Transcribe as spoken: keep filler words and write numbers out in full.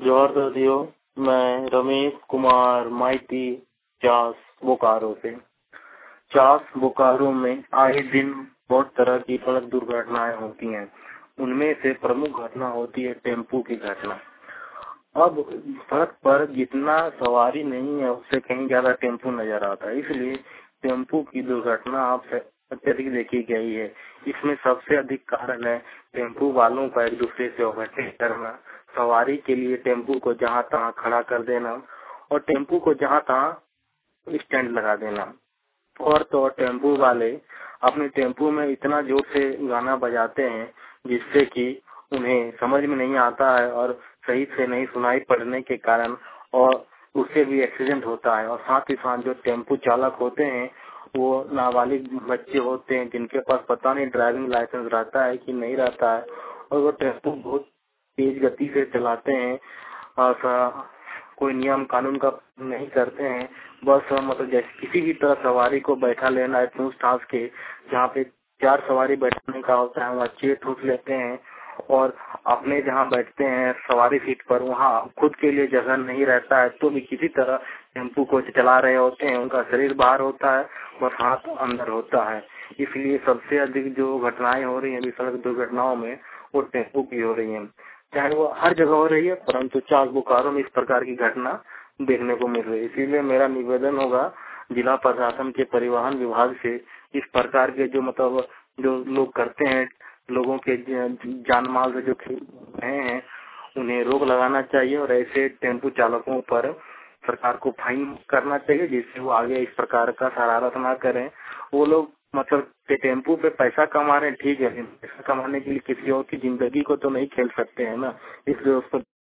जोहार दादियों, मैं रमेश कुमार माइती चास बोकारो से। चास बोकारो में आए दिन बहुत तरह की सड़क दुर्घटनाएं होती हैं। उनमें से प्रमुख घटना होती है टेम्पू की घटना। अब सड़क पर जितना सवारी नहीं है उससे कहीं ज्यादा टेम्पू नजर आता है, इसलिए टेम्पू की दुर्घटना आप अत्यधिक देखी गई है। इसमें सबसे अधिक कारण है टेम्पू वालों का एक दूसरे से ओवरटेक करना, सवारी के लिए टेम्पू को जहां तहां खड़ा कर देना और टेम्पू को जहां तहां स्टैंड लगा देना। और तो टेम्पू वाले अपने टेम्पू में इतना जोर से गाना बजाते हैं जिससे कि उन्हें समझ में नहीं आता है और सही से नहीं सुनाई पड़ने के कारण और उससे भी एक्सीडेंट होता है। और साथ ही साथ जो टेम्पू चालक होते हैं वो नाबालिग बच्चे होते हैं जिनके पास पता नहीं ड्राइविंग लाइसेंस रहता है कि नहीं रहता है, और वो टेम्पू बहुत तेज गति से चलाते हैं और कोई नियम कानून का नहीं करते हैं। बस मतलब जैसे किसी भी तरह सवारी को बैठा लेना है ठूस ठास के, जहाँ पे चार सवारी बैठने का होता है वहाँ छह ठूस लेते हैं और अपने जहाँ बैठते हैं सवारी सीट पर वहाँ खुद के लिए जगह नहीं रहता है तो भी किसी तरह टेम्पू को चला रहे होते हैं। उनका शरीर बाहर होता है बस हाथ अंदर होता है। इसलिए सबसे अधिक जो घटनाएं हो रही है सड़क दुर्घटनाओं में वो टेम्पू की हो रही है, चाहे वो हर जगह हो रही है, परंतु चास बोकारो में इस प्रकार की घटना देखने को मिल रही है। इसीलिए मेरा निवेदन होगा जिला प्रशासन के परिवहन विभाग से इस प्रकार के जो मतलब जो लोग करते हैं लोगों के जान माल से जो खेल रहे हैं उन्हें रोक लगाना चाहिए और ऐसे टेम्पू चालकों पर सरकार को फाइन करना चाहिए जिससे वो आगे इस प्रकार का शरारत ना करें। वो लोग मतलब टेम्पू पे पैसा कमा रहे हैं, ठीक है, पैसा कमाने के लिए किसी और की जिंदगी को तो नहीं खेल सकते हैं ना, इसलिए उस पर